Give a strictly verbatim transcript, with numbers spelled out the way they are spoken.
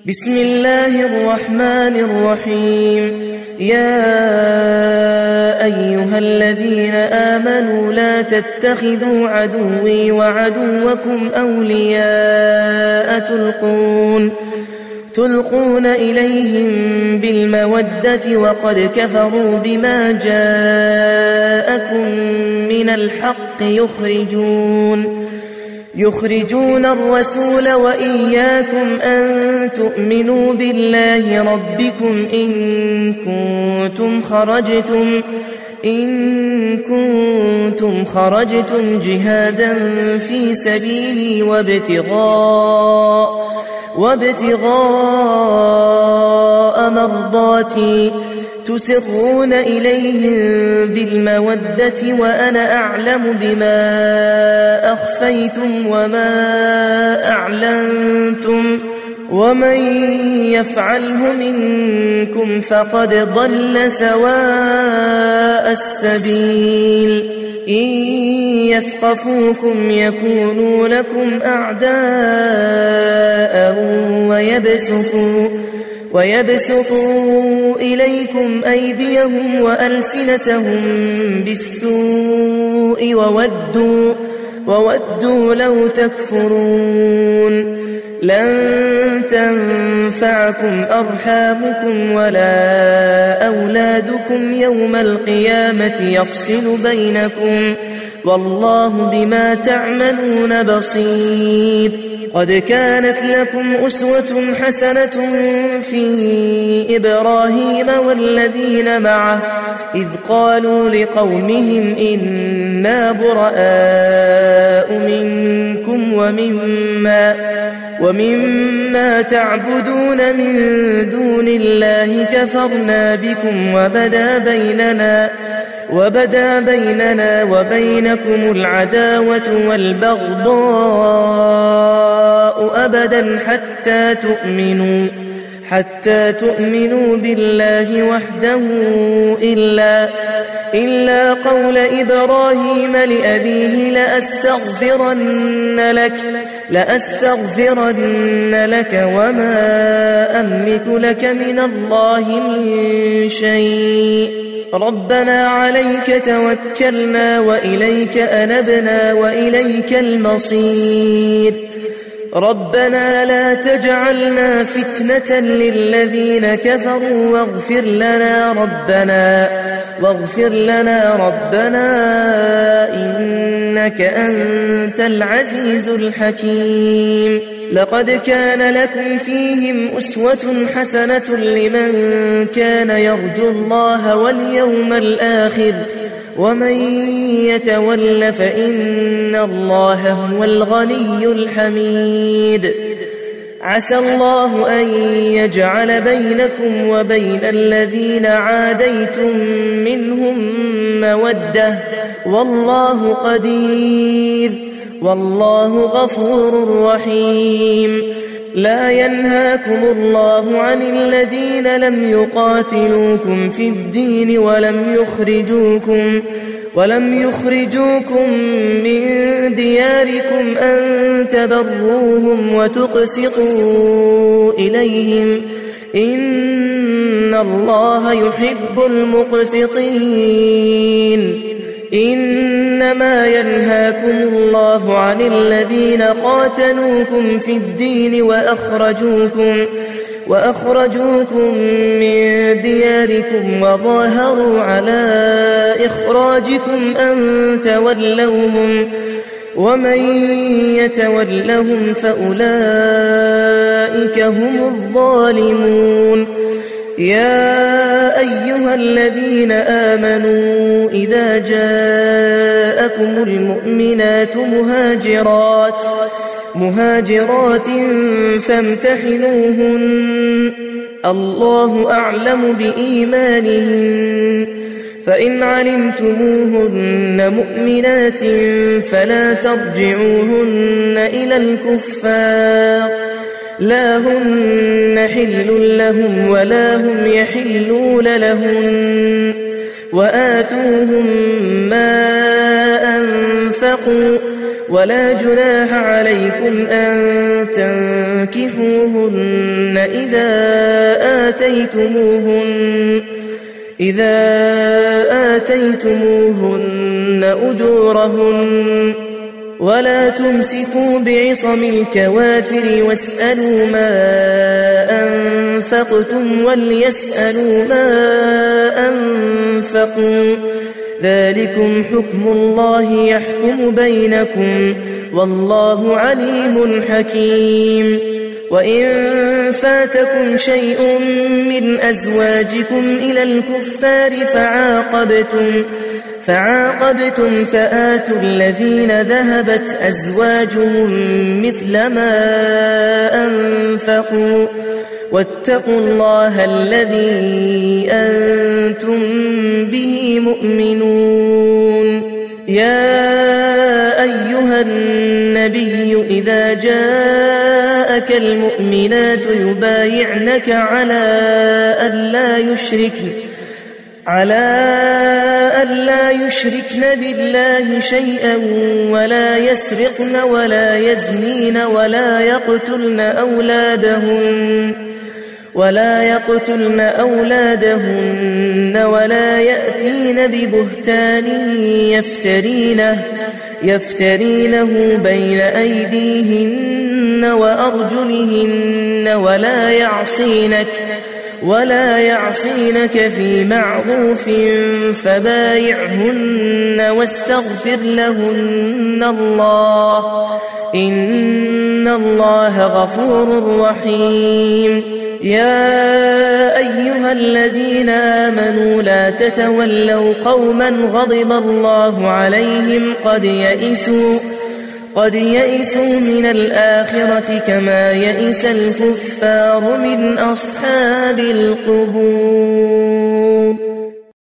بسم الله الرحمن الرحيم. يا أيها الذين آمنوا لا تتخذوا عدوي وعدوكم أولياء تلقون تلقون إليهم بالمودة وقد كفروا بما جاءكم من الحق يخرجون يخرجون الرسول وإياكم أن تؤمنوا بالله ربكم إن كنتم خرجتم إن كنتم خرجتم جهادا في سبيلي وابتغاء وابتغاء مرضاتي تسرون إليهم بالمودة وأنا أعلم بما أخفيتم وما أعلنتم ومن يفعله منكم فقد ضل سواء السبيل. إن يثقفوكم يكونوا لكم أعداء ويبسطوا ويبسطوا إليكم أيديهم وألسنتهم بالسوء وودوا, وودوا لو تكفرون. لن تنفعكم أرحامكم ولا أولادكم يوم القيامة يفصل بينكم والله بما تعملون بصير. قد كانت لكم أسوة حسنة في إبراهيم والذين معه إذ قالوا لقومهم إنا براء منكم ومما, ومما تعبدون من دون الله كفرنا بكم وبدا بيننا وبدا بيننا وبينكم العداوة والبغضاء أبدا حتى تؤمنوا حتى تؤمنوا بالله وحده إلا إلا قول إبراهيم لأبيه لأستغفرن لك لأستغفرن لك وما أملك لك من الله من شيء. ربنا عليك توكلنا وإليك أنبنا وإليك المصير. ربنا لا تجعلنا فتنة للذين كفروا واغفر لنا ربنا واغفر لنا ربنا إنك أنت العزيز الحكيم. لقد كان لكم فيهم أسوة حسنة لمن كان يرجو الله واليوم الآخر ومن يتول فإن الله هو الغني الحميد. عسى الله أن يجعل بينكم وبين الذين عاديتم منهم مودة والله قدير والله غفور رحيم. لا ينهاكم الله عن الذين لم يقاتلوكم في الدين ولم يخرجوكم ولم يخرجوكم من دياركم أن تبروهم وتقسطوا إليهم إن الله يحب المقسطين. إنما ينهاكم الله عن الذين قاتلوكم في الدين وأخرجوكم وأخرجوكم من دياركم وظاهروا على إخراجكم أن تولوهم ومن يتولهم فأولئك هم الظالمون. يا أيها الذين آمنوا إذا جاءكم المؤمنات مهاجرات مهاجرات فامتحنوهن الله أعلم بإيمانهن فإن علمتموهن مؤمنات فلا ترجعوهن إلى الكفار لا هن حل لهم ولا هم يحلون لهن وآتوهم ما أنفقوا ولا جناح عليكم أن تنكحوهن إذا آتيتموهن إذا آتيتموهن أجورهن ولا تمسكوا بعصم الكوافر واسألوا ما أنفقتم وليسألوا ما أنفقوا ذلكم حكم الله يحكم بينكم والله عليم حكيم وإن فاتكم شيء من أزواجكم إلى الكفار فعاقبتم فعاقبتم فآتوا الذين ذهبت أزواجهم مثل ما أنفقوا واتقوا الله الذي أنتم به مؤمنون يا أيها النبي إذا جاءك المؤمنات يبايعنك على ألا يشركن على ألا يشركن بالله شيئا ولا يسرقن ولا يزنين ولا يقتلن أولادهن ولا يقتلن أولادهن ولا يأتين ببهتان يفترينه يفترينه بين أيديهن وأرجلهن ولا يعصينك ولا يعصينك في معروف فبايعهن واستغفر لهن الله إن الله غفور رحيم يا أيها الذين آمنوا لا تتولوا قوما غضب الله عليهم قد يئسوا قد يئسوا من الآخرة كما يئس الكفار من أصحاب القبور.